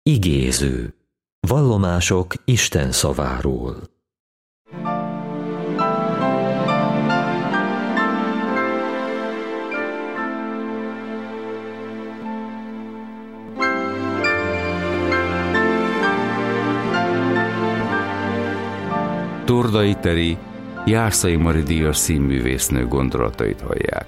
Igéző. Vallomások Isten szaváról. Tordai Teri, Jászai Mari díjas színművésznő gondolatait hallják.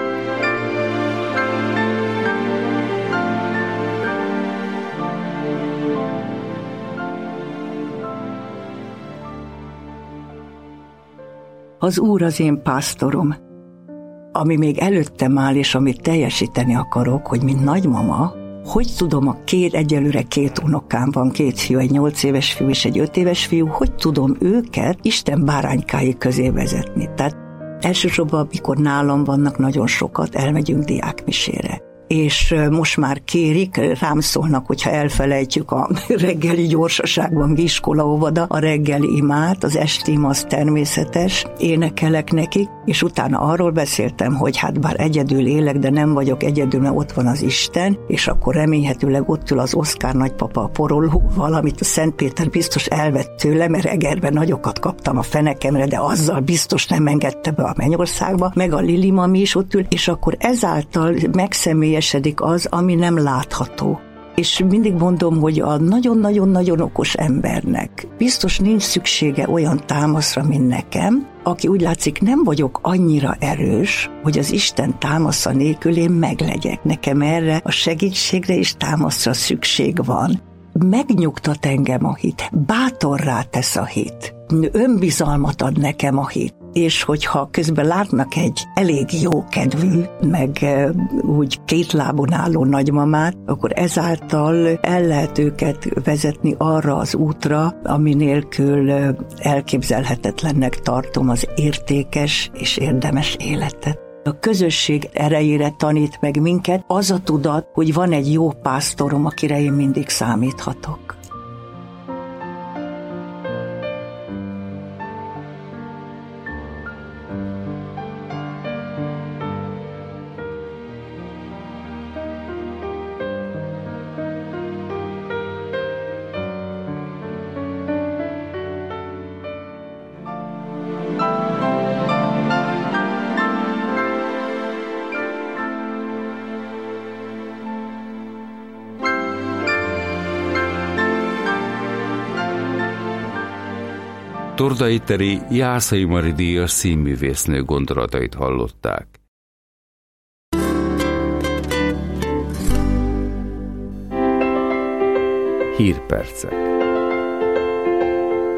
Az Úr az én pásztorom. Ami még előttem áll, és amit teljesíteni akarok, hogy mint nagymama, hogy tudom egyelőre 2 unokám van, 2 fiú, egy 8 éves fiú és egy 5 éves fiú, hogy tudom őket Isten báránykái közé vezetni. Tehát elsősorban, amikor nálam vannak, nagyon sokat elmegyünk diákmisére. És most már kérik, rám szólnak, hogyha elfelejtjük a reggeli gyorsaságban, iskola, óvoda, a reggeli imát, az esti ima az természetes, énekelek nekik, és utána arról beszéltem, hogy hát bár egyedül élek, de nem vagyok egyedül, mert ott van az Isten, és akkor remélhetőleg ott ül az Oszkár nagypapa a porollóval, amit a Szent Péter biztos elvett tőle, mert Egerben nagyokat kaptam a fenekemre, de azzal biztos nem engedte be a mennyországba, meg a Lili mami is ott ül, és akkor ezáltal megszemélyesedik az, ami nem látható. És mindig mondom, hogy a nagyon-nagyon-nagyon okos embernek biztos nincs szüksége olyan támaszra, mint nekem, aki úgy látszik, nem vagyok annyira erős, hogy az Isten támasza nélkül én meglegyek. Nekem erre a segítségre és támaszra szükség van. Megnyugtat engem a hit, bátorrá tesz a hit, önbizalmat ad nekem a hit. És hogyha közben látnak egy elég jó kedvű, meg úgy 2 lábon álló nagymamát, akkor ezáltal el lehet őket vezetni arra az útra, ami nélkül elképzelhetetlennek tartom az értékes és érdemes életet. A közösség erejére tanít meg minket az a tudat, hogy van egy jó pásztorom, akire én mindig számíthatok. Tordai Teri, Jászai Mari díjas színművésznő gondolatait hallották. Hírpercek.